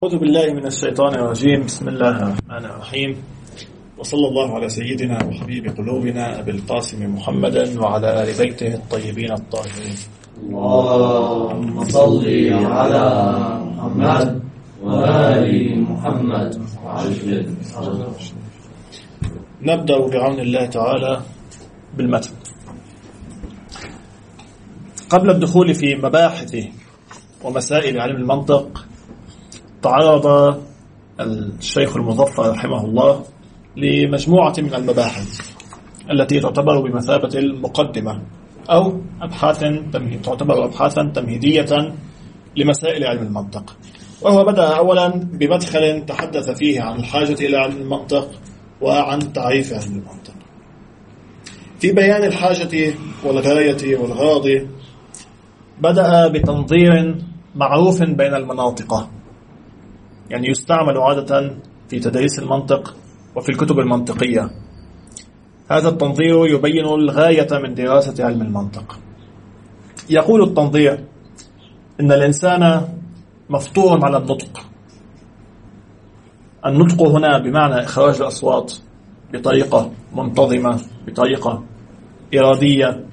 أعوذ بالله من الشيطان الرجيم. بسم الله الرحمن الرحيم، وصلى الله على سيدنا وحبيب قلوبنا أبي القاسم محمد وعلى آل بيته الطيبين الطاهرين. اللهم صل على محمد وآل محمد وعجل. نبدأ بعون الله تعالى بالمتن. قبل الدخول في مباحث ومسائل علم المنطق، تعرض الشيخ المظفر رحمه الله لمجموعة من المباحث التي تعتبر بمثابة المقدمة أو تعتبر أبحاثا تمهيدية لمسائل علم المنطق. وهو بدأ أولا بمدخل تحدث فيه عن الحاجة إلى علم المنطق وعن تعريف علم المنطق. في بيان الحاجة والغاية والغرض بدأ بتنظير معروف بين المناطق، يعني يستعمل عادة في تدريس المنطق وفي الكتب المنطقية. هذا التنظير يبين الغاية من دراسة علم المنطق. يقول التنظير إن الإنسان مفطور على النطق. النطق هنا بمعنى إخراج الأصوات بطريقة منتظمة، بطريقة إرادية،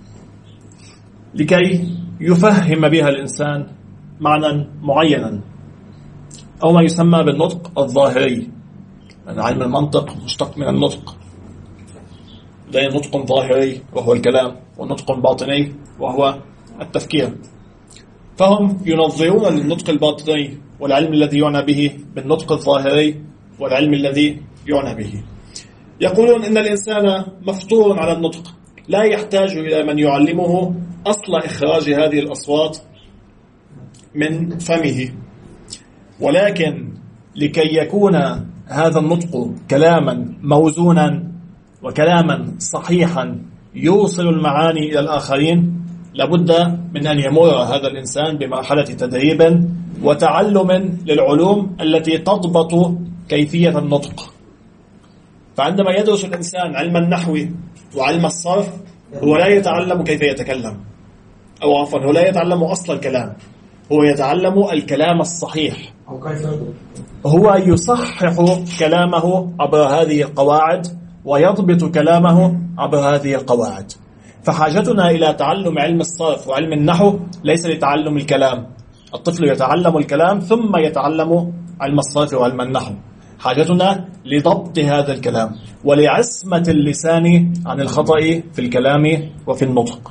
لكي يفهم بها الإنسان معنى معينا، أو ما يسمى بالنطق الظاهري. علم المنطق مشتق من النطق، لأن نطق ظاهري وهو الكلام، ونطق باطني وهو التفكير. فهم ينظرون للنطق الباطني والعلم الذي يعنى به بالنطق الظاهري والعلم الذي يعنى به. يقولون إن الإنسان مفطور على النطق، لا يحتاج إلى من يعلمه أصل إخراج هذه الأصوات من فمه، ولكن لكي يكون هذا النطق كلاما موزونا وكلاما صحيحا يوصل المعاني إلى الآخرين، لابد من أن يمر هذا الإنسان بمرحلة تدريب وتعلم للعلوم التي تضبط كيفية النطق. فعندما يدرس الإنسان علم النحو وعلم الصرف، هو لا يتعلم كيف يتكلم، أو عفوا هو لا يتعلم أصل الكلام، هو يتعلم الكلام الصحيح، هو يصحح كلامه عبر هذه القواعد ويضبط كلامه عبر هذه القواعد. فحاجتنا إلى تعلم علم الصرف وعلم النحو ليس لتعلم الكلام. الطفل يتعلم الكلام ثم يتعلم علم الصرف وعلم النحو. حاجتنا لضبط هذا الكلام ولعصمة اللسان عن الخطأ في الكلام وفي النطق.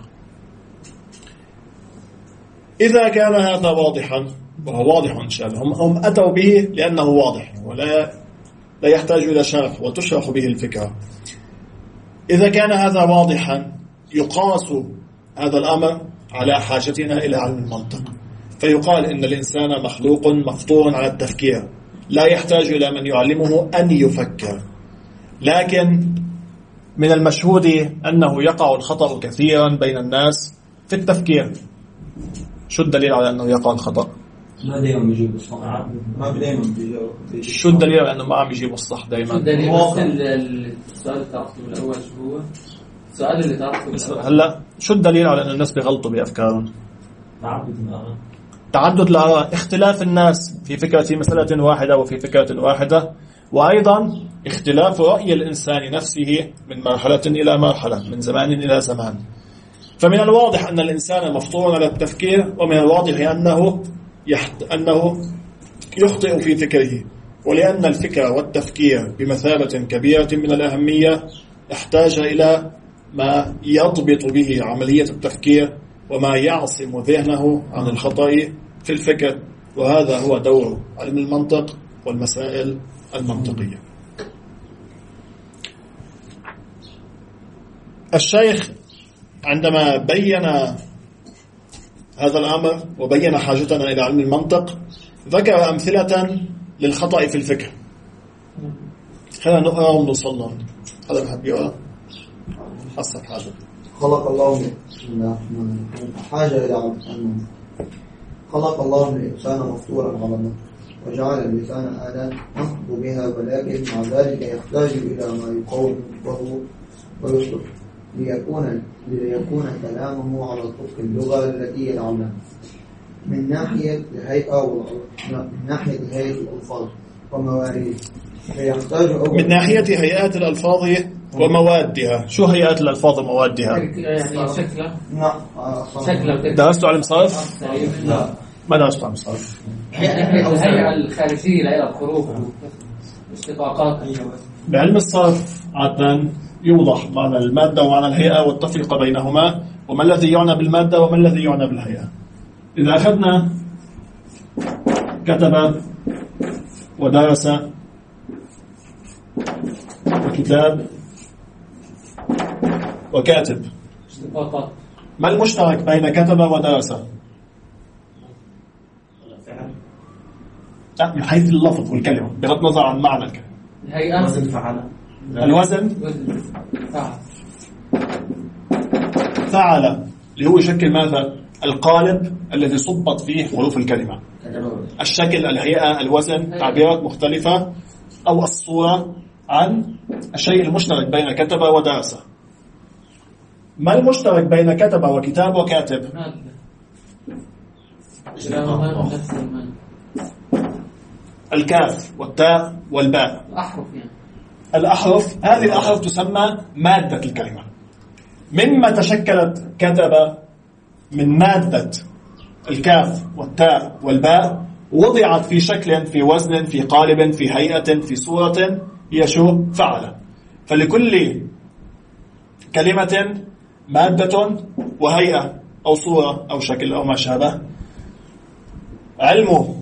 إذا كان هذا واضحا، وهو واضح إن شاء الله، هم أتوا به لأنه واضح ولا يحتاج إلى شرح وتشرح به الفكرة. إذا كان هذا واضحا، يقاس هذا الأمر على حاجتنا إلى علم المنطق، فيقال إن الإنسان مخلوق مفطور على التفكير، لا يحتاج إلى من يعلمه أن يفكر. لكن من المشهود أنه يقع الخطأ كثيرا بين الناس في التفكير. شو الدليل على أنه يقع الخطأ؟ ما دائما بيجيبوا الصح. شو الدليل على أنه ما عم يجيبوا الصح دائما؟ الدليل السؤال اللي تعرفه الأول شو هو؟ السؤال اللي تعرفه هلا شو الدليل على أن الناس بيغلطوا بأفكارهم؟ تعدد الآراء، اختلاف الناس في مسألة واحدة وفي فكرة واحدة، وأيضا اختلاف رأي الإنسان نفسه من مرحلة إلى مرحلة، من زمان إلى زمان. فمن الواضح أن الإنسان مفطور على التفكير، ومن الواضح أنه يخطئ في فكره، ولأن الفكر والتفكير بمثابة كبيرة من الأهمية يحتاج إلى ما يضبط به عملية التفكير وما يعصم ذهنه عن الخطأ في الفكر. وهذا هو دور علم المنطق والمسائل المنطقية. الشيخ عندما بين هذا الأمر وبين حاجتنا إلى علم المنطق، ذكر أمثلة للخطأ في الفكر. خلينا نقرأ ونوصل. هذا بحب يقرأ حسب حاجة. خلق الله حاجة إلى علم المنطق. خلق الله الإنسان مفطورا على النطق، وجعل اللسان آلة ينطق بها، ولكن مع ذلك يحتاج إلى ما يقوم نطقه ويصلح ليكون كلامه على طبق اللغة التي يتعلمها. من ناحية الهيئة الألفاظ ومواريد، فيحتاج من ناحية هيئات الألفاظ وموادها. شو هيئات الألفاظ وموادها؟ يعني شكله. نعم. شكله. درستوا علم صرف؟ لا. ما درستوا علم صرف. الهيئة الخارجية لها الحروف والاشتقاقات. بعلم الصرف عادة يوضح معنى المادة ومعنى الهيئة والتفرقة بينهما، وما الذي يعنى بالمادة وما الذي يعنى بالهيئة. إذا أخذنا كتب ودرس وكتاب وكاتب، ما المشترك بين كتب ودرس؟ من حيث اللفظ والكلمة بغض النظر عن معنى الكلمة. الهيئة وزن فعل. الوزن فعل اللي هو يشكل ماذا؟ القالب الذي صبت فيه حروف الكلمة. الشكل، الهيئة، الوزن، تعبيرات مختلفة، أو الصورة عن الشيء المشترك بين كتب ودرس. ما المشترك بين كتب وكتاب وكاتب؟ الكاف والتاء والباء. الأحرف. هذه الأحرف تسمى مادة الكلمة. مما تشكلت كتب من مادة الكاف والتاء والباء، وضعت في شكل، في وزن، في قالب، في هيئة، في صورة، هي شو؟ فعل. فلكل كلمة مادة وهيئة أو صورة أو شكل أو ما شابه. علم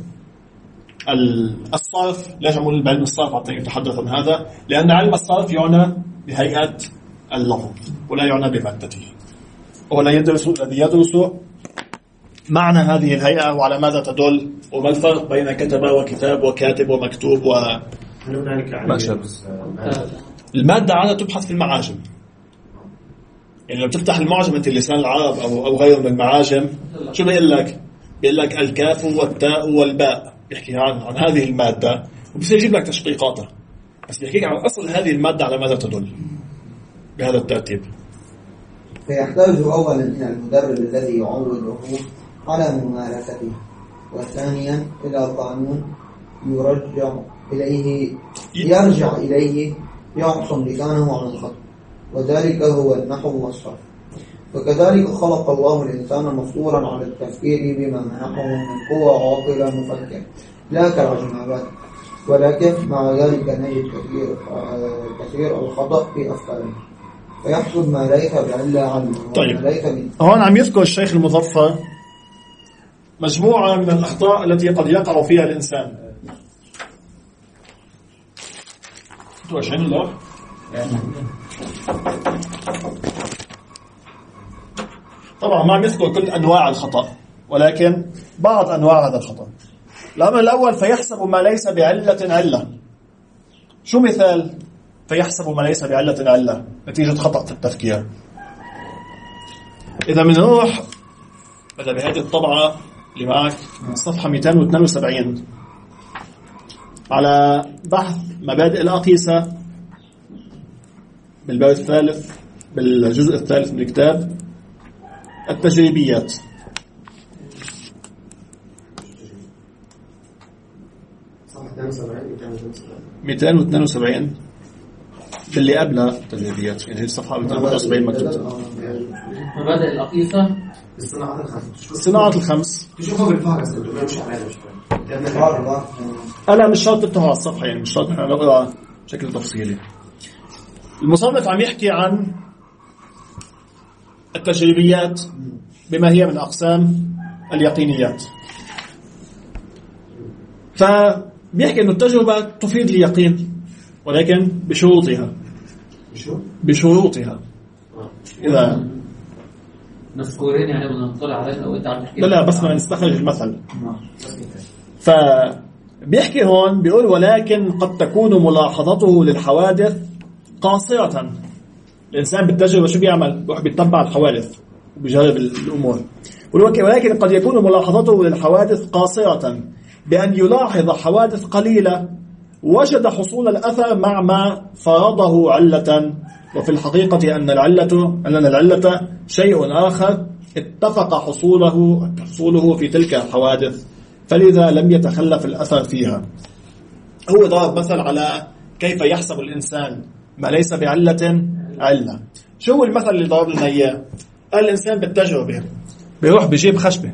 الصرف، ليش أقول بعلم الصرف حتى يتحدث عن هذا؟ لأن علم الصرف يعنى بهيئة اللفظ ولا يعنى بمادته، ولا يدرس الذي يدرس معنى هذه الهيئة وعلى ماذا تدل، وما الفرق بين كتب وكتاب وكاتب ومكتوب وما شابه. المادة عادة تبحث في المعاجم. يعني لو تفتح المعجم أنت لسان العرب أو غيره من المعاجم، شو بيقول لك؟ بيقول لك الكاف والتاء والباء، يحكي عن هذه المادة، وبصير يجيب لك تشقيقاتها، بس بيحكيك عن أصل هذه المادة على ماذا تدل بهذا الترتيب. فيحتاج أولا إلى المدرب الذي يعوده على ممارسته، وثانيا إلى قانون يرجع إليه يعصم لسانه عن الخطأ، وذلك هو النحو والصرف. وكذلك خلق الله الإنسان مفطورا على التفكير بما منحه من قوة عاقلة مفكرة لا كالعجمات، ولكن مع ذلك نجد كثير الخطأ في أفكاره، فيحصل ما ليس بعلة عنه. طيب، هون عم يذكر الشيخ المظفر مجموعة من الأخطاء التي قد يقع فيها الإنسان. توشين الله. طبعا ما عم يذكر كل أنواع الخطأ، ولكن بعض أنواع هذا الخطأ. الأمر الأول: فيحسب ما ليس بعلة علة. شو مثال فيحسب ما ليس بعلة علة؟ نتيجة خطأ في التفكير. إذا بنروح بهذه الطبعة اللي معك صفحة 272 على بحث مبادئ الأقيسة بالباب الثالث، بالجزء الثالث من الكتاب، التجريبيات. صفحة 272 باللي قبلها التجريبيات، يعني هي الصفحة 272 مكتوبة. مبادئ الأقيسة صناعة الخمس. تشوفوا بالفهرس اللي مش عليها أنا مش شرط تفتحوا على الصفحة، يعني مش شرط نقرأ بشكل تفصيلي. المصنف عم يحكي عن التجريبيات بما هي من أقسام اليقينيات، فبيحكي أن التجربة تفيد اليقين، ولكن بشروطها. إذا مذكورين يعني بدنا نطلع عليها أو أنت عم تحكي؟ لا بس ما نستخرج المثل. فبيحكي هون بيقول: ولكن قد تكون ملاحظته للحوادث قاصرة. الإنسان بالتجربة شو بيعمل؟ بيروح بيتبع الحوادث وبيجرب الأمور. ولكن قد يكون ملاحظته للحوادث قاصرة بأن يلاحظ حوادث قليلة وجد حصول الأثر مع ما فرضه علة، وفي الحقيقة أن العلة شيء آخر اتفق حصوله في تلك الحوادث، فلذا لم يتخلف الأثر فيها. هو ضرب مثل على كيف يحسب الإنسان ما ليس بعلة علة. شو هو المثل اللي ضرب لنا إياه؟ قال الإنسان بالتجربة بيروح بيجيب خشبة،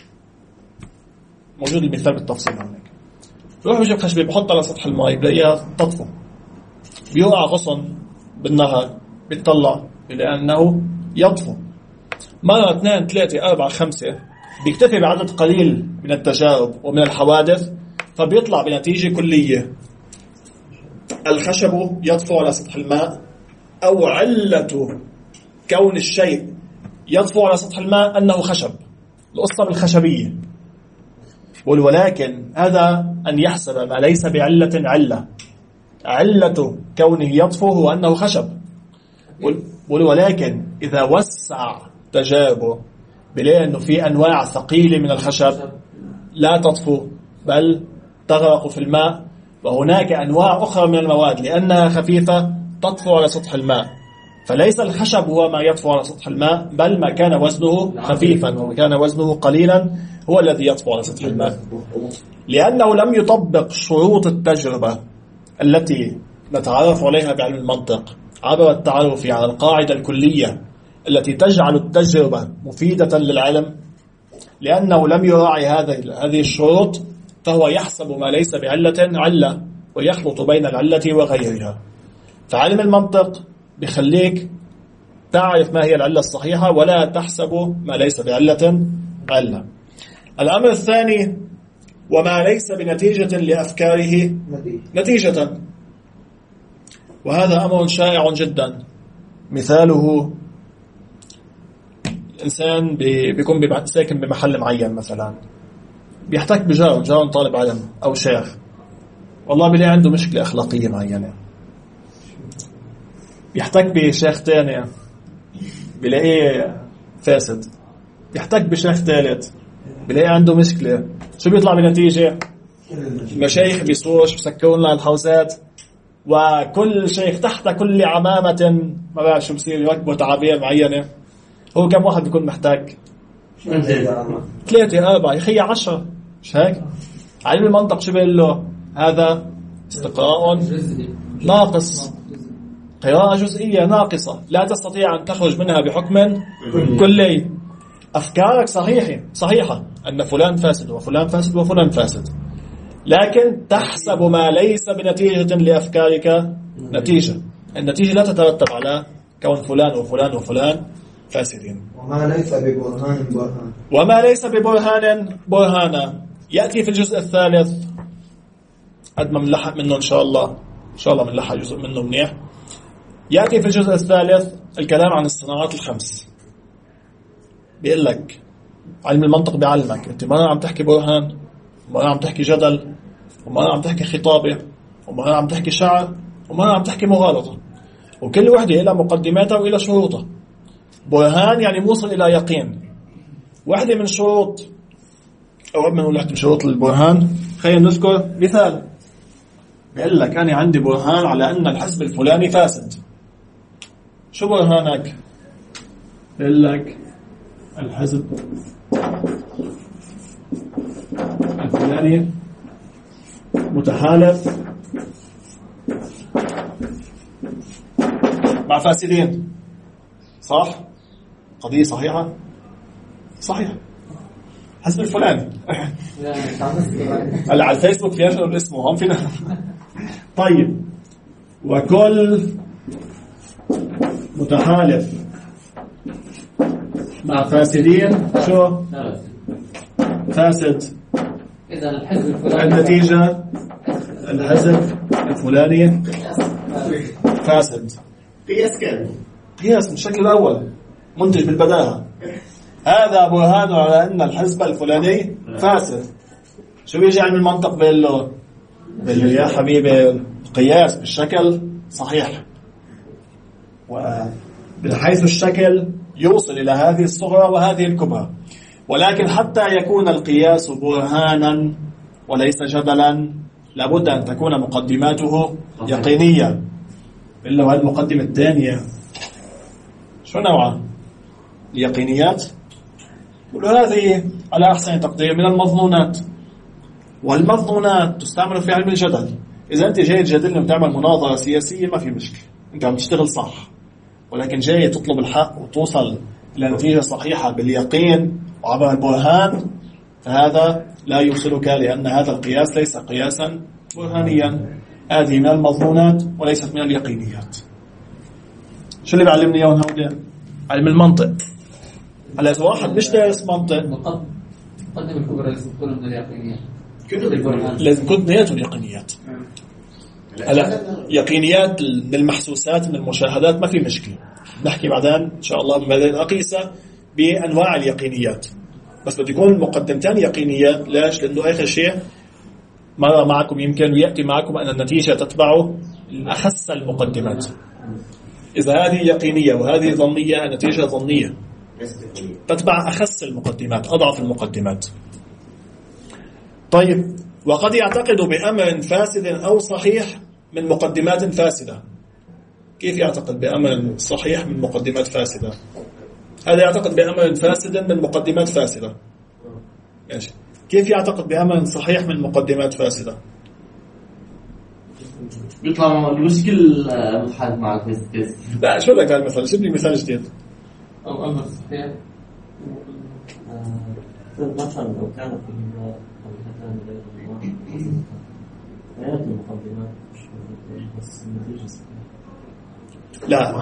موجود المثال بالتفصيل هناك، بيروح بيجيب خشبة بحطها على سطح الماء بلاقيها تطفو، بيوقع غصن بالنهر بيطلع بلاقي أنه يطفو. مرة 2 3 4 5 بيكتفي بعدد قليل من التجارب ومن الحوادث فبيطلع بنتيجة كلية: الخشب يطفو على سطح الماء، أو علة كون الشيء يطفو على سطح الماء أنه خشب، القصة بالخشبية. ولكن هذا أن يحسب ما ليس بعلة علة، علة كونه يطفو هو أنه خشب. ولكن إذا وسع تجاربه بلاقي أنه في أنواع ثقيلة من الخشب لا تطفو بل تغرق في الماء، وهناك أنواع أخرى من المواد لأنها خفيفة تطفو على سطح الماء. فليس الخشب هو ما يطفو على سطح الماء، بل ما كان وزنه خفيفا وكان وزنه قليلا هو الذي يطفو على سطح الماء، لأنه لم يطبق شروط التجربة التي نتعرف عليها بعلم المنطق عبر التعرف على القاعدة الكلية التي تجعل التجربة مفيدة للعلم. لأنه لم يراعي هذه الشروط فهو يحسب ما ليس بعلة علة ويخلط بين العلة وغيرها. فعلم المنطق بيخليك تعرف ما هي العلة الصحيحة ولا تحسب ما ليس بعلة علة. الأمر الثاني: وما ليس بنتيجة لأفكاره نتيجة. وهذا أمر شائع جدا. مثاله: الإنسان بيكون ساكن بمحل معين مثلا، بيحتك بجار طالب علم أو شيخ، والله بيلاقي عنده مشكلة أخلاقية معينة، بيحتك بشيخ تاني بيلاقيه فاسد، بيحتك بشيخ ثالث بيلاقي عنده مشكلة. شو بيطلع بنتيجة؟ المشايخ بيصوش بسكرون لها الحوزات، وكل شيخ تحت كل عمامة ما بعرف شو بصير يركبوا تعابير معينة. هو كم واحد بيكون محتاج؟ 3 4 يخي 10. مش هيك؟ علم المنطق شو بيقول له؟ هذا استقراء ناقص، قراءة جزئية ناقصة لا تستطيع أن تخرج منها بحكم كلي. أفكارك صحيحة أن فلان فاسد وفلان فاسد وفلان فاسد، لكن تحسب ما ليس بنتيجة لأفكارك نتيجة. النتيجة لا تترتب على كون فلان وفلان وفلان فاسدين. وما ليس ببرهان برهانا يأتي في الجزء الثالث. قد ما منلحق منه إن شاء الله منلحق جزء منه منيح. يأتي في الجزء الثالث الكلام عن الصناعات الخمس. بيقول لك علم المنطق بيعلمك أنت مرة عم تحكي برهان، ومرة عم تحكي جدل، ومرة عم تحكي خطابة، ومرة عم تحكي شعر، ومرة عم تحكي مغالطة، وكل وحدة إلى مقدماتها وإلى شروطها. برهان يعني موصل إلى يقين. واحدة من شروط أو قبل ما نقول واحدة من شروط البرهان خلينا نذكر مثال. بيقول لك أنا عندي برهان على أن الحزب الفلاني فاسد. شو برهانك؟ بيقول لك الحزب الفلاني متحالف مع فاسدين. صح؟ قضية صحيحة؟ صحيح. حزب الفلاني على الفيسبوك في ينشر اسمه هم فينا. طيب، وكل متحالف مع فاسدين شو؟ فاسد. إذا الحزب الفلاني النتيجة الحزب الفلاني فاسد. قياس من الشكل الأول منتج بالبداهة. هذا برهان على أن الحزب الفلاني فاسد. شو بيجي علم المنطق بيقول له يا حبيبي القياس بالشكل صحيح، وبحيث الشكل يوصل إلى هذه الصغرى وهذه الكبرى، ولكن حتى يكون القياس برهانا وليس جدلا لابد أن تكون مقدماته يقينية. إلا وهذه المقدمة الثانية شو نوعها؟ اليقينيات وهذه على أحسن تقدير من المظنونات، والمظنونات تستعمل في علم الجدل. إذا أنت جاي تجادلني وتعمل مناظرة سياسية ما في مشكلة، أنت عم تشتغل صح، ولكن جاي تطلب الحق وتوصل إلى نتيجة صحيحة باليقين وعبر البرهان، فهذا لا يوصلك، لأن هذا القياس ليس قياسا برهانيا. هذه من المظنونات وليست من اليقينيات. شو اللي بعلمني اياه هون؟ علم المنطق. هلا اذا واحد مش دارس منطق مقدم الكبرى لازم تكون من اليقينيات، لازم تكون اثنيناتهم يقينيات. هلا يقينيات من المحسوسات من المشاهدات ما في مشكله، نحكي بعدين ان شاء الله بمبادئ الأقيسة بانواع اليقينيات، بس بده يكون المقدمتان يقينيات. ليش؟ لانه اخر شيء مر معكم يمكن وياتي معكم ان النتيجه تتبع اخس المقدمات. إذا هذه يقينية وهذه ظنية، النتيجة ظنية تتبع أخس المقدمات، أضعف المقدمات. طيب، وقد يعتقد بأمر فاسد أو صحيح من مقدمات فاسدة. كيف يعتقد بأمر صحيح من مقدمات فاسدة؟ هذا يعتقد بأمر فاسد من مقدمات فاسدة. ماشي. كيف يعتقد بأمر صحيح من مقدمات فاسدة؟ بيطلع المشكل متحد مع الفيس. لا، شو لك هالمثال؟ جيب لي مثال جديد. أو أمر صحيح. مثلا لو كان في مقدمتان غير الله، غيرت المقدمات بس النتيجة صحيحة. لا،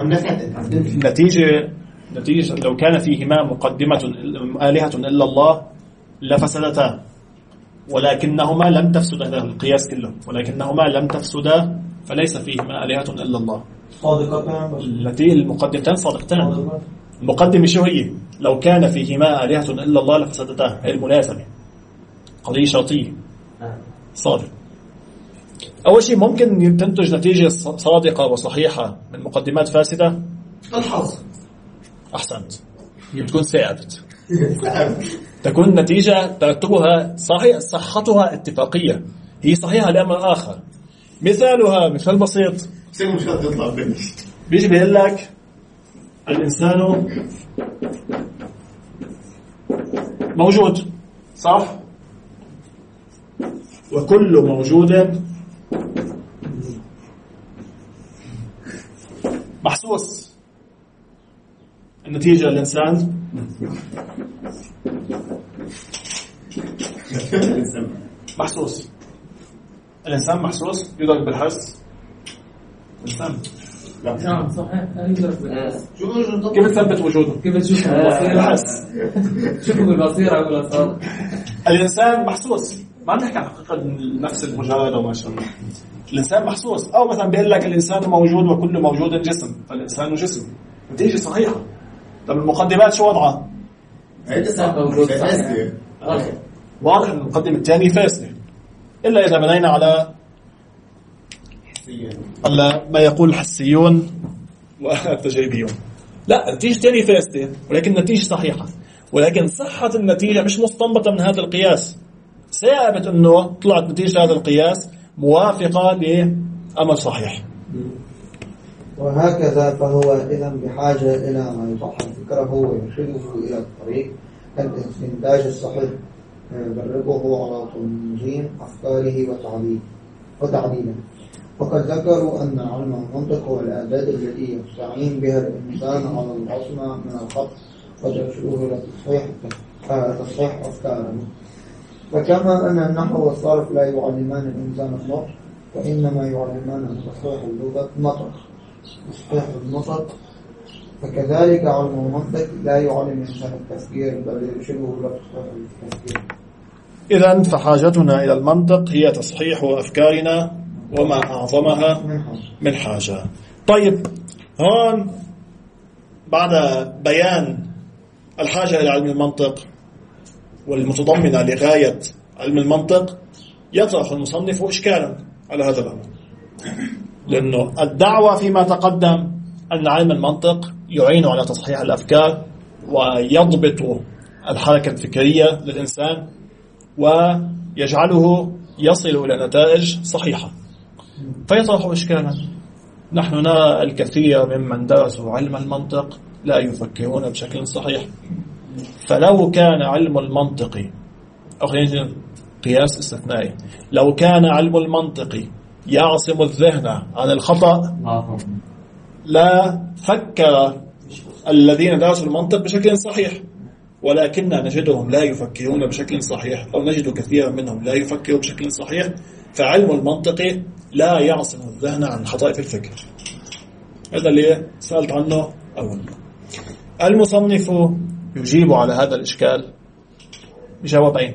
النتيجة لو كان فيهما مقدمة آلهة إلا الله لفسدتا، ولكنهما لم تفسدا. القياس كله ولكنهما لم تفسدا، فليس فيهما آلهة إلا الله. التي المقدمتان صادقتان. المقدمة شو هي؟ لو كان فيهما آلهة إلا الله لفسدتا، هي الملازمة، قضية شرطية. صادق. أول شيء ممكن تنتج نتيجة صادقة وصحيحة من مقدمات فاسدة. الحظ. أحسنت. بتكون ساعدت. تكون نتيجة ترتبها صحيح، صحتها اتفاقية، هي صحيحة لأمر آخر. مثالها مثال بسيط، بيجي بيقول لك الإنسان موجود، صح؟ وكل موجود محسوس. النتيجة الإنسان محسوس. الإنسان محسوس، يدرك بالحس. الإنسان نعم صحيح، يدرك بالحس. كيف تثبت وجوده؟ كيف تشوفه بالبصيرة؟ تشوفه بالبصيرة والأصابع. الإنسان محسوس، ما نحكي عن حقيقة النفس المجردة وما شاء الله. الإنسان محسوس. أو مثلا بيقول لك الإنسان موجود وكل موجود جسم، فالإنسان جسم. نتيجة صحيحة. طب المقدمات شو وضعها؟ واضح أن المقدمة الثانية فاسدة، إلا إذا بنينا على ما يقول الحسيون والتجريبيون. لا، النتيجة الثانية فاسدة ولكن النتيجة صحيحة، ولكن صحة النتيجة مش مستنبطة من هذا القياس. ثابت أنه طلعت نتيجة هذا القياس موافقة لأمر صحيح. وهكذا فهو إذا بحاجة إلى ما يصحح فكره ويرشده إلى الطريق الاستنتاج الصحيح، يدربه على تنظيم أفكاره وتعديله. وقد ذكروا أن علم المنطق هو الأداة التي يستعين بها الإنسان على العصمة من الخط وترشده إلى تصحيح أفكاره. فكما أن النحو والصرف لا يعلمان الإنسان النطق، وإنما يعلمان تصحيح اللغة تصحيح النطق، فكذلك علم المنطق لا يعلم الإنسان التفكير بل يرشده إلى تصحيح التفكير. إذن فحاجتنا إلى المنطق هي تصحيح أفكارنا وما أعظمها من حاجة. طيب، هون بعد بيان الحاجة إلى علم المنطق والمتضمنة لغاية علم المنطق، يطرح المصنف إشكالا على هذا الأمر، لأنه الدعوة فيما تقدم أن علم المنطق يعين على تصحيح الأفكار ويضبط الحركة الفكرية للإنسان ويجعله يصل إلى نتائج صحيحة. فيطرح إشكالا. نحن نرى الكثير ممن درسوا علم المنطق لا يفكرون بشكل صحيح، فلو كان علم المنطق، أو خلينا قياس استثنائي، لو كان علم المنطق يعصم الذهن عن الخطأ لا فكر الذين درسوا المنطق بشكل صحيح، ولكن نجدهم لا يفكرون بشكل صحيح، أو نجد كثيرا منهم لا يفكروا بشكل صحيح. فعلم المنطق لا يعصم الذهن عن الخطأ في الفكر. هذا اللي سألت عنه أول. المصنف يجيب على هذا الإشكال بجوابين: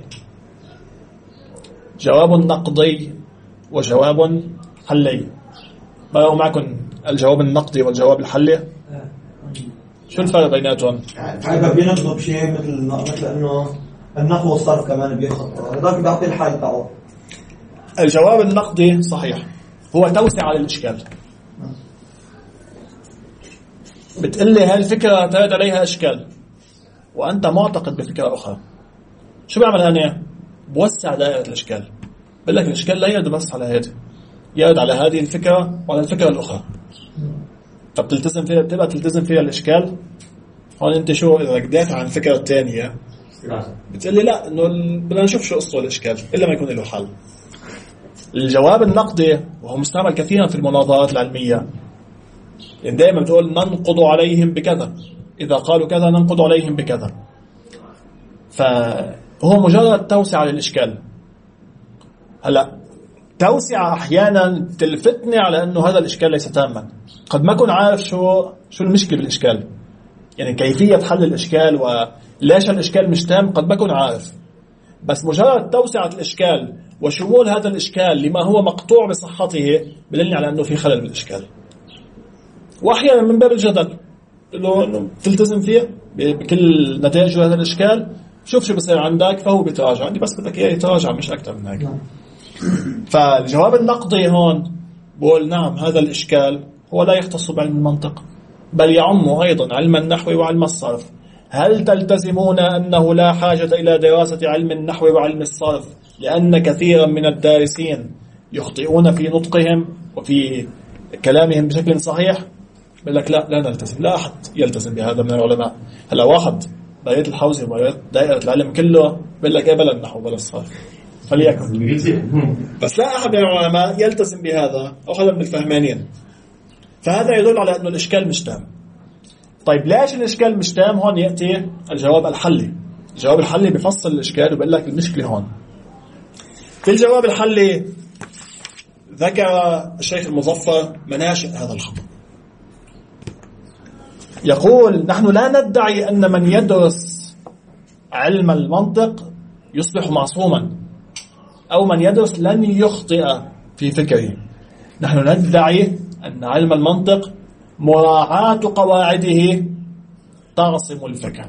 جواب نقضي وجواب حلي. ما لو معكم الجواب النقدي والجواب الحلي؟ شو الفرق بيناتهم؟ هذا بينقض بشيء مثل انه النحو والصرف كمان بيخطئ، هذاك بيعطي الحل تاعه. الجواب النقدي صحيح، هو توسعة للإشكال. بتقلي هاي الفكرة ترد عليها إشكال وأنت معتقد بفكرة أخرى، شو بعمل أنا؟ بوسع دائرة الإشكال. بقول لك الإشكال لا يرد بس على هذه، يرد على هذه الفكرة وعلى الفكرة الأخرى. طب تلتزم فيها، بتبقى تلتزم فيها الإشكال. هون أنت شو إذا دافع عن الفكرة الثانية بتقلي لا، إنه بدنا نشوف شو قصة الإشكال إلا ما يكون له حل. الجواب النقدي وهو مستعمل كثيرا في المناظرات العلمية، يعني دائما بتقول ننقض عليهم بكذا، إذا قالوا كذا ننقض عليهم بكذا. فهو مجرد توسعة للإشكال. هلا توسعة أحيانا تلفتني على أنه هذا الإشكال ليس تاما، قد ما أكون عارف شو المشكلة بالإشكال، يعني كيفية حل الإشكال وليش الإشكال مش تام قد ما أكون عارف، بس مجرد توسعة الإشكال وشمول هذا الإشكال لما هو مقطوع بصحته بدلني على أنه في خلل بالإشكال. وأحيانا من باب الجدل إنه تلتزم فيه بكل نتائج هذا الإشكال، شوف شو بصير عندك، فهو بيتراجع عندي، بس بدك إياه يتراجع مش أكثر من هيك. فالجواب النقدي هون بقول نعم هذا الإشكال هو لا يختص بعلم المنطق بل يعم أيضا علم النحو وعلم الصرف. هل تلتزمون أنه لا حاجة إلى دراسة علم النحو وعلم الصرف لأن كثيرا من الدارسين يخطئون في نطقهم وفي كلامهم بشكل صحيح؟ بقول لك لا نلتزم، لا أحد يلتزم بهذا من العلماء. هلا واحد دائرة الحوزة ودائرة العلم كله بقول لك بلا النحو بلا الصرف فليكن، بس لا أحد من العلماء يلتزم بهذا أو هذا من الفهمانين. فهذا يدل على أنه الإشكال مش تام. طيب ليش الإشكال مش تام؟ هون يأتي الجواب الحلي. الجواب الحلي بيفصل الإشكال وبيقول لك المشكلة هون. في الجواب الحلي ذكر الشيخ المظفر مناشئ هذا الخطأ. يقول نحن لا ندعي أن من يدرس علم المنطق يصبح معصوما أو من يدرس لن يخطئ في فكره. نحن ندعي أن علم المنطق مراعاة قواعده تعصم الفكر.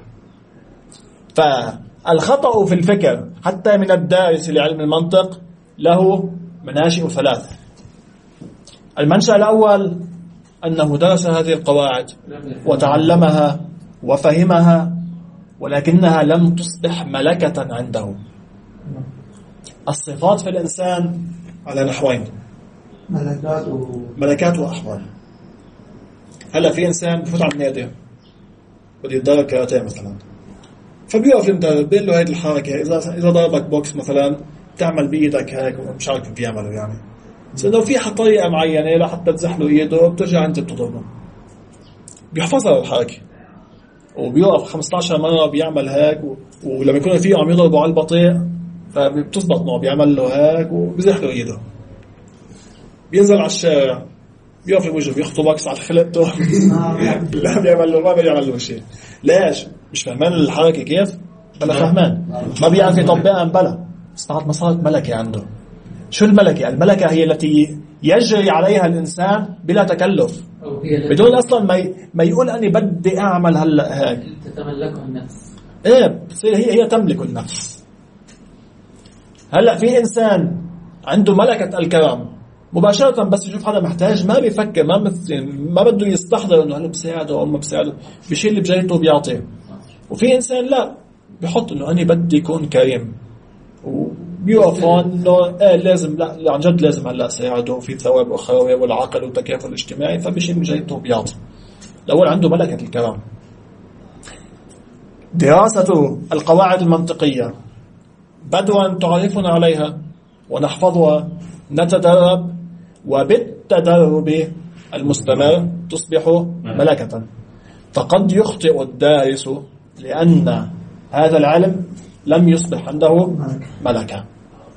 فالخطأ في الفكر حتى من الدارس لعلم المنطق له مناشئ ثلاثة. المنشأ الأول أنه درس هذه القواعد وتعلمها وفهمها ولكنها لم تصبح ملكة عنده. الصفات في الإنسان على نحوين: ملكات وأحوال. هلا في إنسان بفوت على النادي بده يتدرب كاراتيه مثلا، فبيقف المدرب بيقول له هذه الحركة إذا ضربك بوكس مثلا تعمل بإيدك هيك ومش عارف كيف بيعملوا، يعني بس إنه في طريقة معينة لحتى تزحله إيده بترجع أنت بتضربه، بيحفظها الحركة وبيقف 15 مرة بيعمل هيك ولما يكون فيه عم يضربه على البطيء فبتزبط معه بيعمل له هيك وبيزحله إيده. بينزل على الشارع بيقف بوجهه بيخطو بكس على خلقته لا بيعمل له، ما بيعمل له شيء. ليش؟ مش فهمان الحركة كيف؟ بلا فهمان، ما بيعرف يطبقها بلا، بس بعد ما صارت ملكة عنده. شو الملكة؟ الملكة هي التي يجري عليها الإنسان بلا تكلف بدون أصلا ما يقول أني بدي أعمل هلأ هيك. تتملكها النفس. إيه بتصير هي تملك النفس. هلأ في إنسان عنده ملكة الكرم مباشرة، بس يشوف حدا محتاج ما بيفكر، ما بده يستحضر انه انا بساعده او ما بساعده، بشيء اللي بجيته بيعطيه. وفي انسان لا بيحط انه انا بدي يكون كريم وبيقف انه لازم، لا عن جد لازم هلا اساعده في ثواب اخروي والعقل والتكافل الاجتماعي، فبشيء اللي بجيته بيعطي. الاول عنده ملكة الكرم. دراسة القواعد المنطقية بدوا تعرفنا عليها ونحفظها، نتدرب، وبالتدرب المستمر تصبح ملكة. فقد يخطئ الدارس لأن هذا العلم لم يصبح عنده ملكة.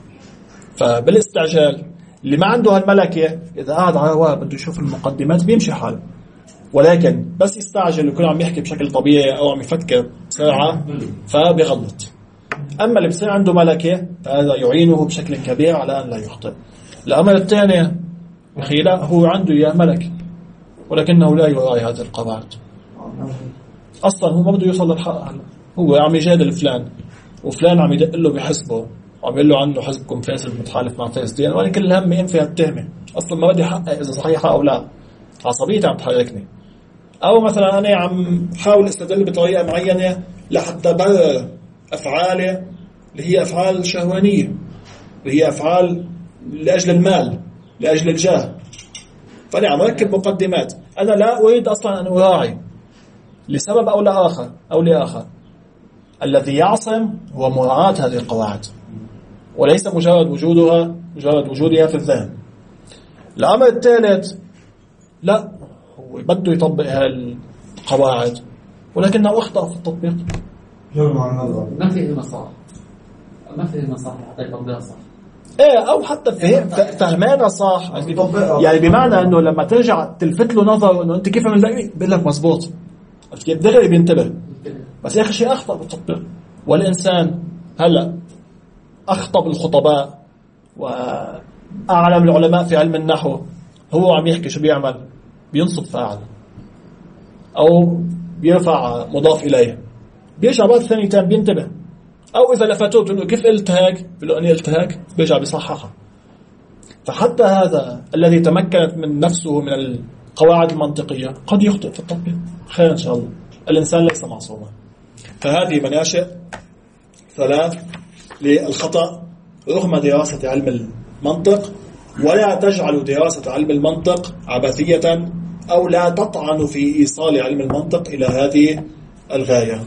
فبالاستعجال اللي ما عنده هالملكة إذا قاعد على رواق بده يشوف المقدمات بيمشي حاله، ولكن بس يستعجل ويكون عم يحكي بشكل طبيعي أو عم يفكر بسرعة فبيغلط. أما اللي بصير عنده ملكة فهذا يعينه بشكل كبير على أن لا يخطئ. الأمر الثاني أخي لا، هو عنده يا ملك ولكنه لا يراعي هذه القواعد أصلا. هو ما بده يوصل للحق، هو عم يجادل فلان وفلان عم يدق له بحسبه وعم يقول له عنه حزبكم فاسد متحالف مع فاسدين، ولكن الهم مين فيها التهمة أصلا، ما بدي حقق إذا صحيحة أو لا، عصبيتي عم تحركني. أو مثلا أنا عم حاول استدل بطريقة معينة لحتى برر أفعالي اللي هي أفعال شهوانية، اللي هي أفعال لأجل المال لأجل الجاه، فأنا عم ركب مقدمات أنا لا أريد أصلا أن أراعي لسبب أو لآخر أو لآخر. الذي يعصم هو مراعاة هذه القواعد وليس مجرد وجودها في الذهن. الأمر الثالث لا، هو بده يطبق هالقواعد ولكنه أخطأ في التطبيق. ما في مصالح، ما في مصالح حتى يطبقها صح. ايه او حتى فهمانه صح، يعني بمعنى انه لما ترجع تلفت له نظر انه انت كيف عملت بيقول لك مزبوط، كيف دغري بينتبه. بس يا اخي شيء اخطا بالتطبيق. والانسان هلا اخطب الخطباء واعلم العلماء في علم النحو، هو عم يحكي شو بيعمل؟ بينصب فاعل او بيرفع مضاف اليه، بيرجع بعد ثانيتين بينتبه. أو إذا لفتوه تقول له كيف قلت هيك؟ بيقول له أني قلت هيك، بيرجع بيصححها. فحتى هذا الذي تمكنت من نفسه من القواعد المنطقية قد يخطئ في التطبيق. خير إن شاء الله، الإنسان ليس معصوما. فهذه مناشئ ثلاث للخطأ رغم دراسة علم المنطق. ولا تجعل دراسة علم المنطق عبثية أو لا تطعن في إيصال علم المنطق إلى هذه الغاية.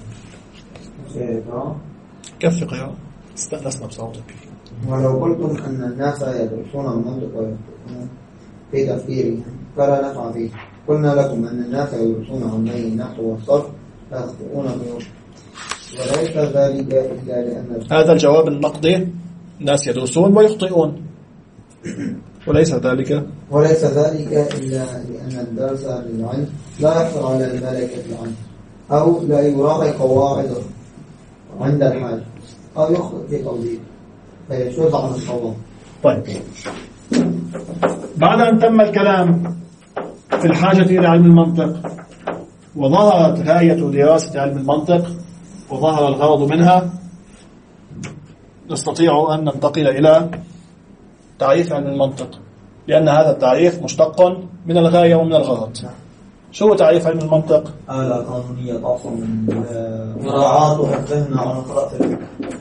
كيف قراءة؟ استأنسنا بصوتك. ولو قلتم أن الناس يدرسون المنطق ويخطئون في تفكيرهم فلا نفع فيه. قلنا لكم أن الناس يدرسون علمي النحو والصرف فيخطئون فيه، وليس ذلك إلا لأن هذا الجواب النقدي، الناس يدرسون ويخطئون، وليس ذلك إلا لأن الدرس للعلم لا يحصل على الملكة العلم، أو لا يراعي قواعده عند الحاجة، أو يخطئ في توضيح فيشوز عن الصواب. طيب، بعد أن تم الكلام في الحاجة إلى علم المنطق وظهرت غاية دراسة علم المنطق وظهر الغرض منها، نستطيع أن ننتقل إلى تعريف علم المنطق، لأن هذا التعريف مشتق من الغاية ومن الغرض. شو تعريف علم المنطق؟ آلة قانونية تعصم من مراعاة وحفظنا عن قراءة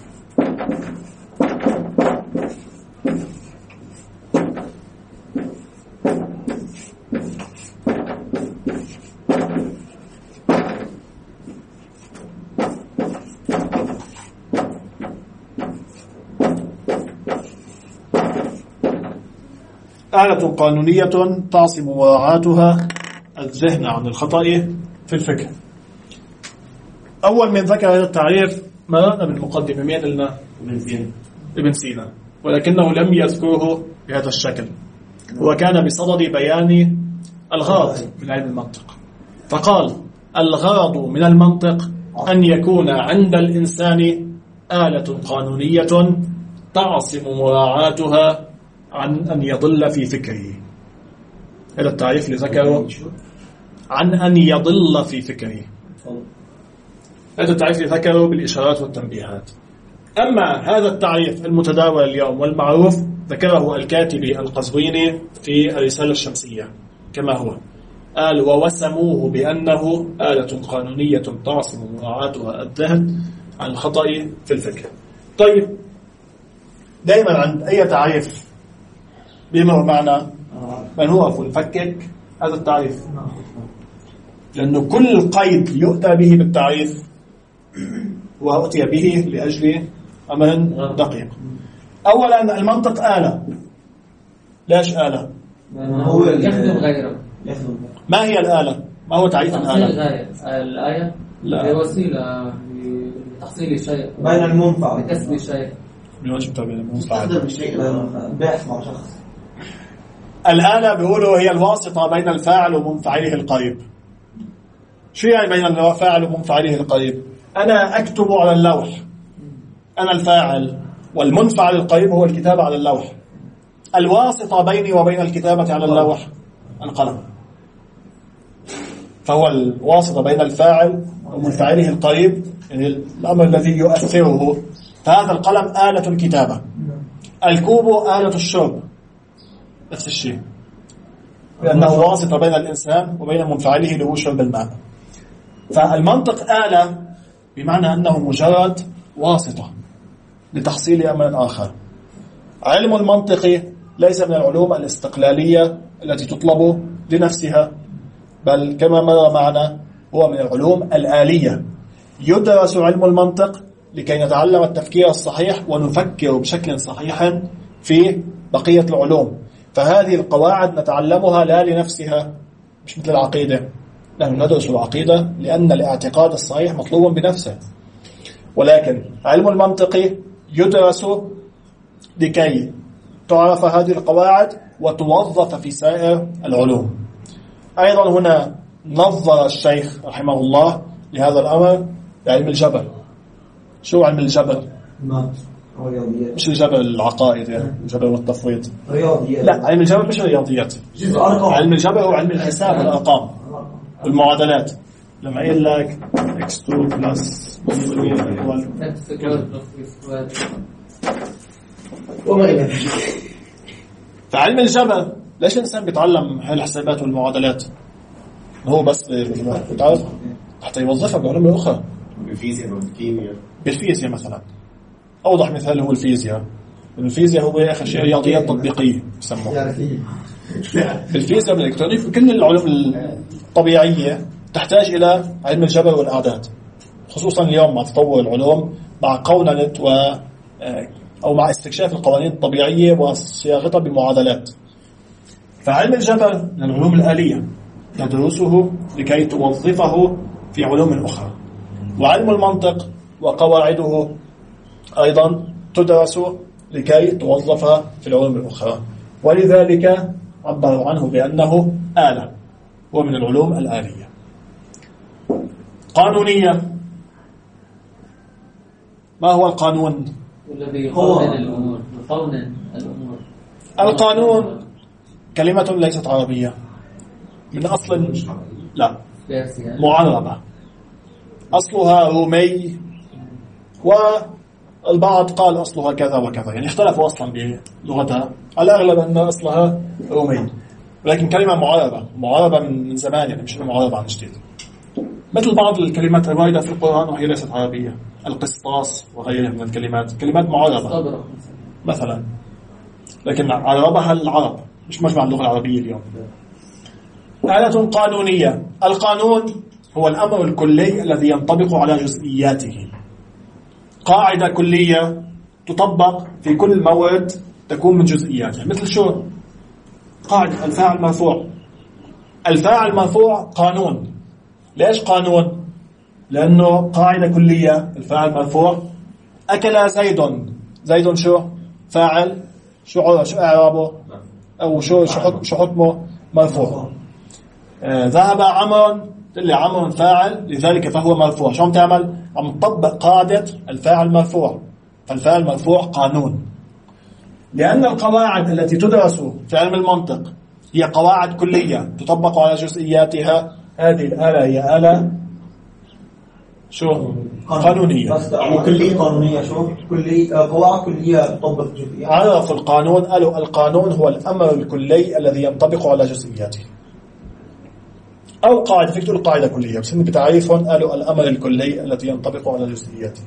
آلة قانونية تعصم مراعاتها الذهن عن الخطأ في الفكر. أول من ذكر هذا التعريف مررنا بالمقدمة، مين قلنا؟ ابن سينا، ولكنه لم يذكره بهذا الشكل، وكان بصدد بيان الغرض من علم المنطق. فقال الغرض من المنطق أن يكون عند الإنسان آلة قانونية تعصم مراعاتها عن أن يضل في فكره. هذا التعريف اللي ذكره، عن أن يضل في فكره. هذا التعريف اللي ذكره بالإشارات والتنبيهات. أما هذا التعريف المتداول اليوم والمعروف ذكره الكاتب القزويني في الرسالة الشمسية كما هو، قال ووسموه بأنه آلة قانونية تعصم مراعاتها الذهن عن الخطأ في الفكر. طيب، دائما عند أي تعريف بيمر معنا من هو ونفكك هذا التعريف، لأنه كل قيد يؤتى به بالتعريف وأتي به لأجل أمر دقيق. أولا المنطق آلة. ليش آلة؟ هو يخدم غيره. ما هي الآلة؟ ما هو تعريف الآلة؟ الآية لا. هي وسيلة لتحصيل الشيء بين المنفعة لكسب الشيء. بواجب تبين تستخدم الشيء بحث مع شخص. الآلة بيقولوا هي الواسطة بين الفاعل ومنفعله القريب. شو يعني بين الفاعل ومنفعله القريب؟ أنا أكتب على اللوح، أنا الفاعل، والمنفعل القريب هو الكتابة على اللوح. الواسطة بيني وبين الكتابة على اللوح القلم، فهو الواسطة بين الفاعل ومنفعله القريب، يعني الأمر الذي يؤثره. فهذا القلم آلة الكتابة، الكوب آلة الشرب، نفس الشيء، لأنه واسطة بين الإنسان وبين منفعله اللي هو شرب الماء. فالمنطق آلة بمعنى أنه مجرد واسطة لتحصيل أمر آخر. علم المنطق ليس من العلوم الاستقلالية التي تطلب لنفسها، بل كما مر معنا هو من العلوم الآلية. يدرس علم المنطق لكي نتعلم التفكير الصحيح ونفكر بشكل صحيح في بقية العلوم. فهذه القواعد نتعلمها لا لنفسها، مش مثل العقيدة، نحن ندرس العقيدة لأن الاعتقاد الصحيح مطلوب بنفسه، ولكن علم المنطق يدرس لكي تعرف هذه القواعد وتوظف في سائر العلوم. أيضا هنا نظر الشيخ رحمه الله لهذا الأمر بعلم الجبر. شو علم الجبر؟ مش الجبر العقائد، يعني الجبر والتفويض، رياضيات. لا، علم الجبر مش رياضيات. علم الجبر هو علم الحساب والأرقام والمعادلات. لما يقول لك x2 plus وما إلى ذلك. فعلم الجبر ليش الإنسان بيتعلم الحسابات والمعادلات؟ هو بس بتعرف حتى يوظفها بعلوم أخرى، بالفيزياء والكيمياء. بالفيزياء مثلا أوضح مثال هو الفيزياء. الفيزياء هو آخر شيء رياضيات تطبيقية يسموها. بالفيزياء بالإلكترونيك وكل العلوم الطبيعية تحتاج إلى علم الجبر والأعداد، خصوصا اليوم مع تطور العلوم، مع قوننة أو مع استكشاف القوانين الطبيعية وصياغتها بمعادلات. فعلم الجبر من العلوم الآلية تدرسه لكي توظفه في علوم أخرى. وعلم المنطق وقواعده أيضا تدرس لكي توظف في العلوم الأخرى، ولذلك عبروا عنه بأنه آلة، ومن العلوم الآلية. قانونية. ما هو القانون؟ الذي يقنن الأمور. القانون كلمة ليست عربية من أصل، لا، معربة، أصلها رومي، والبعض قال أصلها كذا وكذا، يعني اختلفوا أصلا بلغتها. على الأغلب أن أصلها رومي، ولكن كلمة معربة من زمان، يعني مش معربة عن جديد. مثل بعض الكلمات الواردة في القرآن وهي ليست عربية، القسطاس وغيرها من الكلمات، كلمات معربة مثلا، لكن عربها العرب، مش مجمع اللغة العربية اليوم. آلة قانونية. القانون هو الأمر الكلي الذي ينطبق على جزئياته، قاعدة كلية تطبق في كل مورد تكون من جزئياته. مثل شو؟ قاعدة الفاعل مرفوع. الفاعل مرفوع قانون. ليش قانون؟ لأنه قاعدة كلية. الفاعل مرفوع. أكل زيد. زيد شو؟ فاعل. شو إعرابه؟ أو شو حكمه؟ مرفوع. ذهب عمرو، اللي عمرو فاعل لذلك فهو مرفوع. شو عم تعمل؟ عم تطبق قاعدة الفاعل مرفوع. فالفاعل مرفوع قانون. لأن القواعد التي تدرس في علم المنطق هي قواعد كلية تطبق على جزئياتها. هذه الآلة هي آلة شو؟ قانونية. كلية قانونية. شو؟ قواعد كلية تطبق جزئيات. عرف القانون، قالوا القانون هو الأمر الكلي الذي ينطبق على جزئياته، أو قاعدة، فيك تقول قاعدة كلية، بس بتعريفهم قالوا الأمر الكلي الذي ينطبق على جزئياته.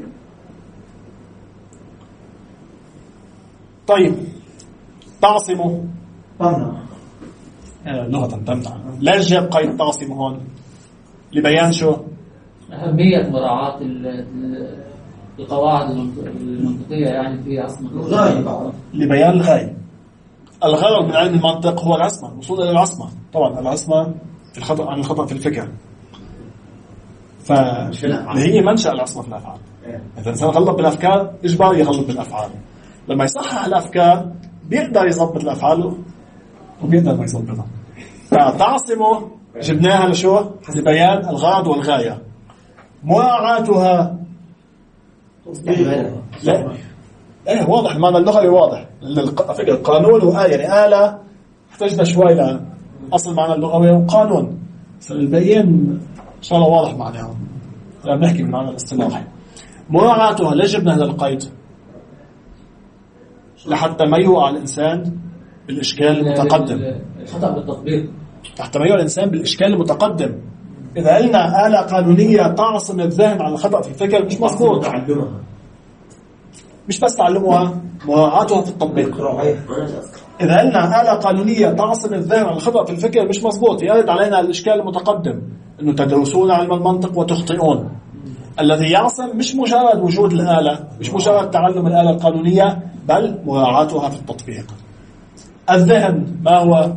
طيب، تعصم تمنع. لغة تمنع. ليش جاب قيد تعصم هون؟ لبيان شو؟ أهمية مراعاة القواعد المنطقية يعني في عصمة الغاية لبيان الغاية. الغرض من علم المنطق هو العصمة، الوصول إلى العصمة. طبعا العصمة في الخطأ عن الخطأ في الفكر، فهي منشأ العصمة في الأفعال. إذا الإنسان غلط بالأفكار إجباري يغلط بالأفعال. لما يصحح الأفكار بيقدر يضبط الأفعال وبيقدر ما يضبطها. فتعصمه جبناها لشو؟ لبيان الغرض والغاية. مراعاتها لا ايه واضح، المعنى اللغوي واضح. الفكرة قانون وآية، يعني آلة احتاجنا شوي لأصل معنى اللغوي وقانون، فالبين إن شاء الله واضح معناها. لما نحكي من معنى الاصطلاحي مراعاتها، ليش جبنا هذا القيد؟ لحتى ما يوقع الإنسان بالإشكال المتقدم. الخطأ بالتطبيق، حتى ما يوقع الإنسان بالإشكال المتقدم. إذا قلنا آلة قانونية تعصم الذهن عن الخطأ في الفكر مش مظبوط. مش بس تعلمها، مراعاتها في التطبيق. إذا قلنا آلة قانونية تعصم الذهن عن الخطأ في الفكر مش مظبوط. يرد علينا الإشكال المتقدم إنه تدرسون علم المنطق وتخطئون. الذي يعصم مش مجرد وجود الآلة، مش مجرد تعلم الآلة القانونية، بل مراعاتها في التطبيق. الذهن ما هو؟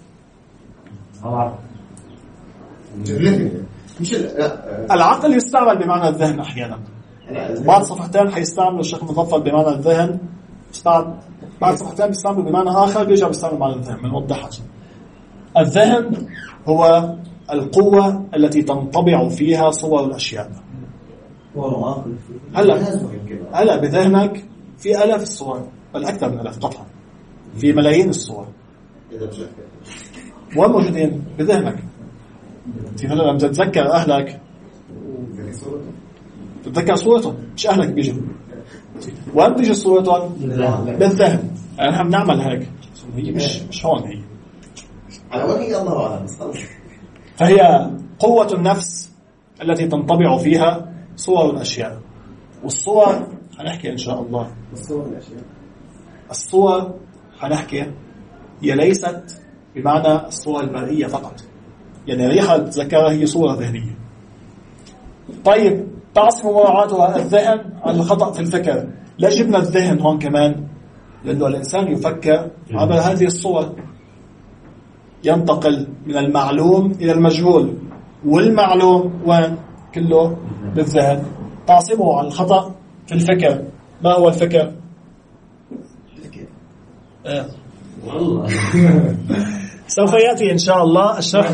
العقل يستعمل بمعنى الذهن أحيانا. بعض صفحتين حيستعملوا الشيخ مظفر بمعنى الذهن، بعض صفحتين بيستعملوا بمعنى آخر، بيرجع بيستعملوا بمعنى الذهن. بنوضحها. الذهن هو القوة التي تنطبع فيها صور الأشياء. هلا بذهنك في آلاف الصور، بل أكثر من آلاف قطعا، في ملايين الصور وموجودين بذهنك. لما تتذكر أهلك تتذكر صورتهم، مش أهلك بيجوا. وين بيجي صورتهم؟ بالذهن. يعني نحن بنعمل هيك، هي مش هون، هي على وجه الله أعلم. فهي قوة النفس التي تنطبع فيها صور الأشياء. والصور هنحكي إن شاء الله. الصور هنحكي هي ليست بمعنى الصور المرئية فقط، يعني ريحة تذكرها هي صورة ذهنية. طيب تعصم مراعاتها الذهن عن الخطأ في الفكر. ليش جبنا الذهن هون كمان؟ لأنه الإنسان يفكر عبر هذه الصور، ينتقل من المعلوم إلى المجهول، والمعلوم وين؟ كله بالذهن. تعصمه عن الخطأ في الفكر. ما هو الفكر؟ والله سوف يأتي إن شاء الله الشرح.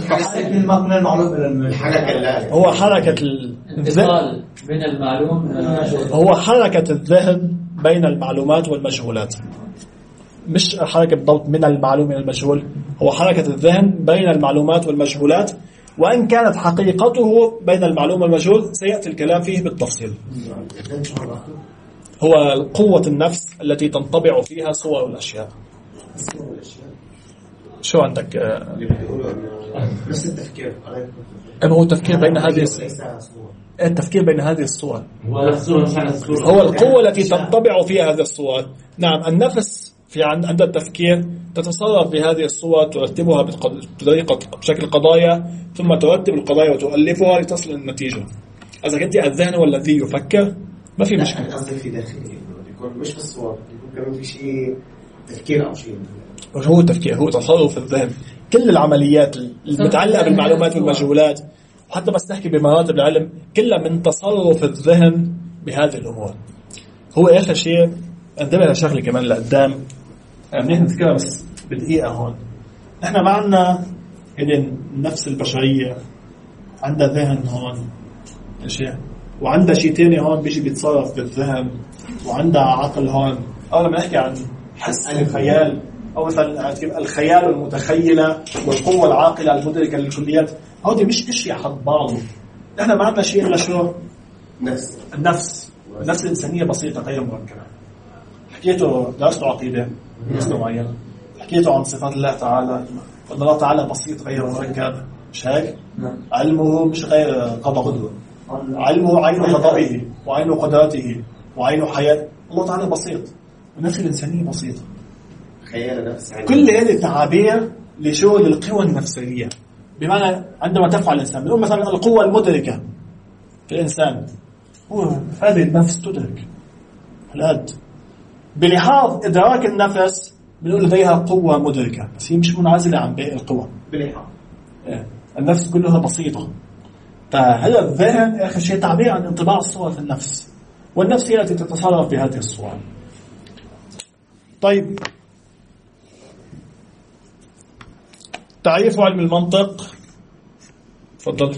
هو حركة الانتقال بين المعلوم، هو حركة الذهن بين المعلومات والمجهولات، مش حركة بالضبط من المعلوم إلى المجهول. هو حركة الذهن بين المعلومات والمجهولات، وإن كانت حقيقته بين المعلوم والمجهول سيأتي الكلام فيه بالتفصيل. هو قوة النفس التي تنطبع فيها صور الأشياء. شو عندك؟ بس التفكير هو التفكير بين هذه التفكير بين هذه الصور. هو القوة التي تنطبع فيها هذه الصور. نعم، النفس في عند التفكير تتصرف بهذه الصور، ترتبها بشكل قضايا، ثم ترتب القضايا وتؤلفها لتصل النتيجة. إذا كنت الذهن هو الذي يفكر ما في مشكلة. قصدي في داخلي يكون مش بالصور، يكون كمان في شيء تفكير أو شيء. هو التفكير هو تصرف الذهن. كل العمليات المتعلقة بالمعلومات والمجهولات، وحتى بس نحكي بمراتب العلم، كلها من تصرف الذهن بهذه الأمور. هو آخر شيء انتبه لشغلة كمان لقدام، منيح نذكرها بس بدقيقة هون. نحن ما عندنا يعني النفس البشرية عندها ذهن هون شيء، وعندها شيء تاني هون بيجي بيتصرف بالذهن، وعندها عقل هون. أول ما نحكي عن حس الخيال أو مثلا الخيال المتخيلة والقوة العاقلة المدركة للكليات، هذه مش أشياء حد بعضه. نحن ما عندنا شيء إلا شو؟ النفس الإنسانية بسيطة غير مركبة. حكيته درست عقيدة درست معينة، حكيته عن صفات الله تعالى، وأن الله تعالى بسيط غير مركب، مش هيك؟ علمه مش غير قضاء قدوة، علمه عين قضائه وعين قدراته وعين حياة. الله تعالى بسيط، والنفس الإنسانية بسيطة. كل هذه التعابير لشو؟ للقوى النفسية. بمعنى عندما تفعل الإنسان، بنقول مثلا القوة المدركة في الإنسان، هو هذه النفس تدرك الآد. بلحاظ إدراك النفس بنقول لديها قوة مدركة، بس هي مش منعزلة عن باقي القوى. بلحاظ النفس كلها بسيطة. فهذا الذهن آخر شيء تعبير عن انطباع الصور في النفس، والنفس هي التي تتصرف بهذه الصور. طيب، تعريف علم المنطق، تفضل.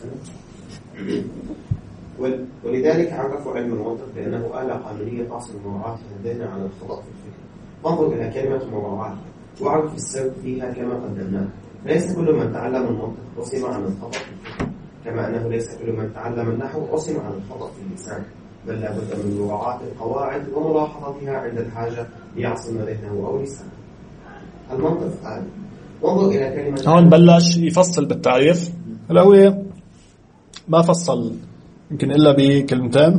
ولذلك عرفوا علم المنطق بأنه آلة قانونية تعصم مراعاة الذهن عن الخطأ في الفكر. انظر إلى كلمة مراعاة وعرف السبب فيها كما قدمناه. ليس كل من تعلم المنطق عصم عن الخطأ في الفكر، كما أنه ليس كل من تعلم النحو عصم عن الخطأ في اللسان، بل لا بد من مراعاة القواعد وملاحظتها عند الحاجة ليعصم ذهنه أو لسانه. المنطق آلة. وانظر إلى كلمة هون بلش يفصل بالتعريف. هلا هو ما فصل يمكن إلا بكلمتين.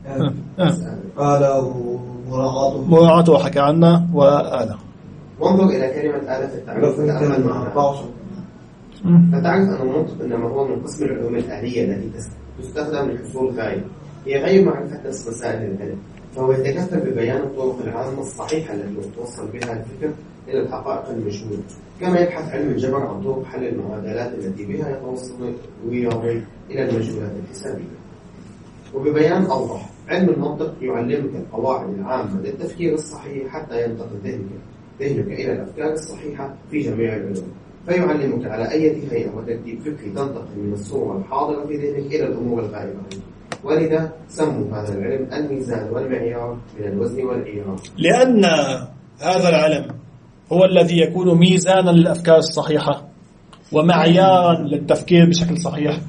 آلة ومراعاته حكى عنها وآلة. وانظر إلى كلمة آلة في التعريف فتأمل معها. فتعرف أن المنطق إنما هو من قسم العلوم الآلية التي تستخدم لحصول غاية، هي غير معرفة نفس مسائل العلم، فهو يتكفل ببيان الطرق العامة الصحيحة التي توصل بها الفكر إلى الحقائق المجهولة، كما يبحث علم الجبر عن طرق حل المعادلات التي بها يتوصل الرياضي إلى المجهولات الحسابية. وببيان أوضح، علم المنطق يعلمك القواعد العامة للتفكير الصحيح حتى ينتقل ذهنك إلى الأفكار الصحيحة في جميع العلوم، فيعلمك على أي هيئة وترتيب فكري تنتقل من الصورة الحاضرة في ذهنك إلى الأمور الغائبة عنك. ولذا سموا هذا العلم الميزان والمعيار من الوزن والإيران، لأن هذا العلم هو الذي يكون ميزانا للأفكار الصحيحة ومعيارا للتفكير بشكل صحيح.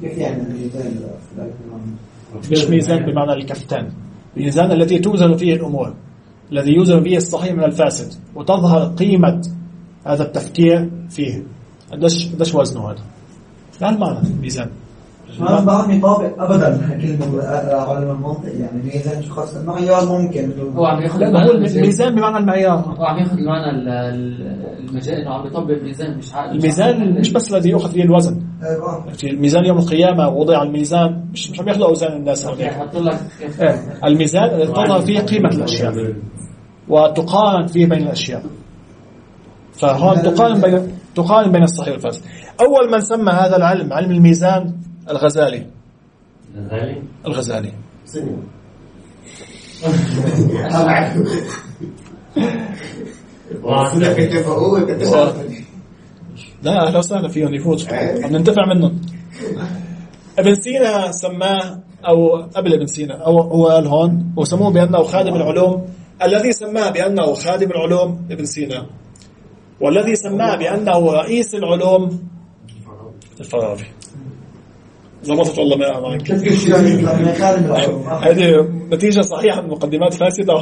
مش ميزان بمعنى الكفتان، ميزان التي توزن فيه الأمور، الذي يوزن فيه الصحيح من الفاسد، وتظهر قيمة هذا التفكير فيه. قديش وزنه هذا؟ لا المعنى الميزان ما بعرف يطابق ابدا كلمه علم المنطق، يعني ميزان شخص المعيار ممكن هو عم ياخذ الميزان بمعنى المعيار، هو عم ياخذ المعنى المجال انه عم يطبق الميزان، مش الميزان مش بس الذي يؤخذ فيه الوزن. الميزان يوم القيامه وضع الميزان، مش عم ياخذوا اوزان الناس، يحط لك الميزان الذي تظهر فيه قيمه الاشياء وتقارن فيه بين الاشياء. فهون تقارن بين الصحيح والفاسد. اول من سمى هذا العلم علم الميزان الغزالي. لا أهلا وسهلا فيهم يفوت، عم ننتفع منهم. ابن سينا سماه، أو قبل ابن سينا، أو هو قال هون وسموه بأنه خادم العلوم. الذي سماه بأنه خادم العلوم ابن سينا، والذي سماه بأنه رئيس العلوم الفارابي. ضبطت والله ما معك. هذه نتيجة صحيحة من مقدمات فاسدة.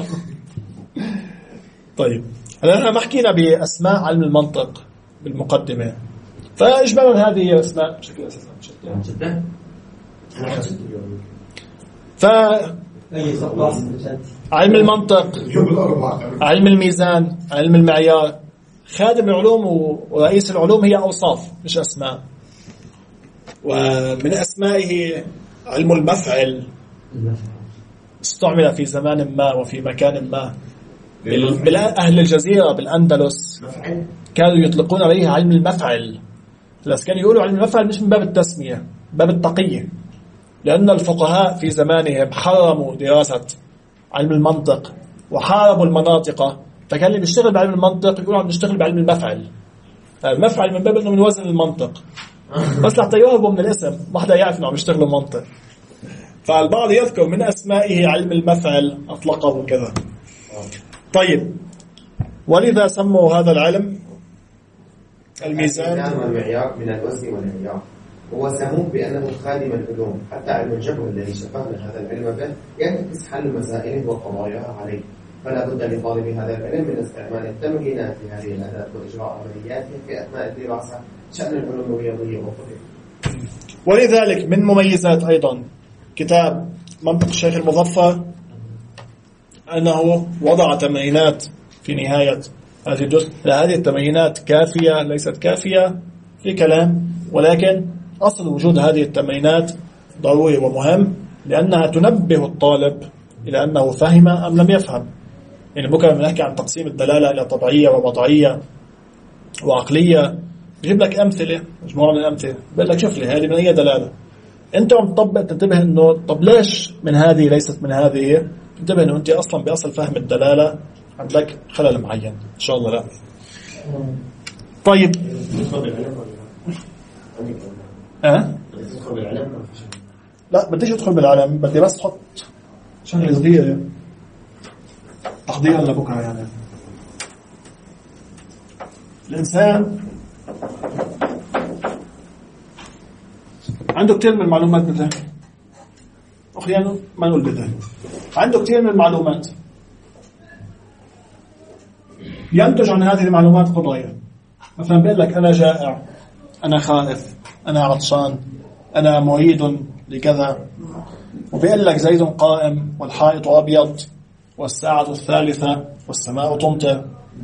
طيب الآن ما حكينا بأسماء علم المنطق بالمقدمة، فإجمالا هذه هي أسماء بشكل أساسي. علم المنطق، علم الميزان، علم المعيار، خادم العلوم ورئيس العلوم هي أوصاف مش أسماء. ومن أسمائه علم المفعل، استعمل في زمان ما وفي مكان ما. أهل الجزيرة بالأندلس كانوا يطلقون عليه علم المفعل، بس كانوا يقولوا علم المفعل مش من باب التسمية، باب التقية، لأن الفقهاء في زمانهم حرموا دراسة علم المنطق وحاربوا المناطق، فكان اللي بيشتغل بعلم المنطق يقولوا عم نشتغل بعلم المفعل. المفعل من باب أنه من وزن المنطق، بس لحتى يهربوا من الاسم ما حدا يعرف انه عم يشتغلوا منطق. فالبعض يذكر من اسمائه علم المفعل اطلقه كذا. طيب، ولذا سموا هذا العلم الميزان والمعيار من الوزن والمعيار. هو سموه بانه خادم العلوم، حتى علم الجبر الذي شبهنا هذا العلم به يعكس حل مسائله وقضاياها عليه، فلا بد لطالب هذا العلم من استعمال التمرينات لهذه الاداه واجراء عملياتها في اثناء الدراسه، شأن العلوم الرياضية والطبيعة. ولذلك من مميزات أيضا كتاب منطق الشيخ المظفر أنه وضع تمرينات في نهاية هذه الجزء. هذه التمرينات كافية ليست كافية في كلام، ولكن أصل وجود هذه التمرينات ضروري ومهم لأنها تنبه الطالب إلى أنه فهم أم لم يفهم. يعني بكرة لما نحكي عن تقسيم الدلالة إلى طبيعية ووضعية وعقلية بجيب لك أمثلة، مجموعة من الأمثلة، بقول لك شوف لي هذه من أي دلالة. أنت عم تطبق تنتبه إنه طب ليش من هذه ليست من هذه، تنتبه إنه أنت أصلا بأصل فهم الدلالة عندك خلل معين. إن شاء الله لا. طيب لا بديش أدخل بالعلم، بدي بس حط شغلة صغيرة تحضيرا لبكرة. يعني الإنسان عنده كتير من المعلومات بالذهن، أحيانا ما نقول بالذهن، عنده كتير من المعلومات، ينتج عن هذه المعلومات قضايا. مثلا بيقول لك أنا جائع، أنا خائف، أنا عطشان، أنا معيد لكذا، وبيقول لك زيد قائم والحائط أبيض والساعة الثالثة والسماء تمطر.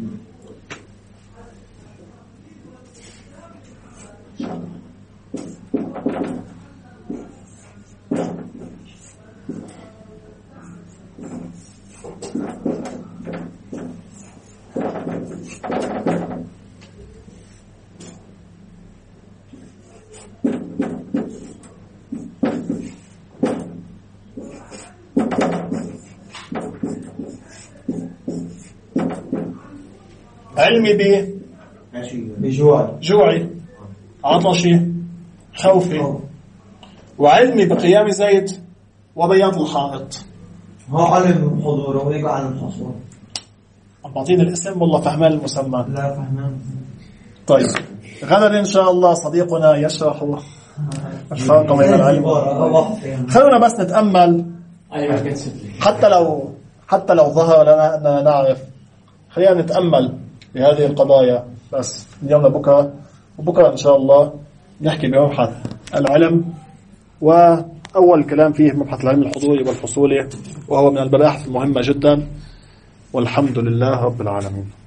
علمي جوعي، عطشي، خوفي، وعلمي بقيام زيد وبياض الحائط. هو علم حضوره ويقع علم حصوله. بعطيني الاسم والله فهمان المسمى؟ لا فهمان. طيب غدا إن شاء الله صديقنا يشرح الفرق بين العلم. خلونا بس نتأمل، حتى لو ظهر لنا أننا نعرف، خلينا نتأمل بهذه القضايا بس اليوم لبكرة، وبكرة إن شاء الله نحكي بمبحث العلم، وأول كلام فيه مبحث العلم الحضوري والفصولي، وهو من البواحث المهمة جدا، والحمد لله رب العالمين.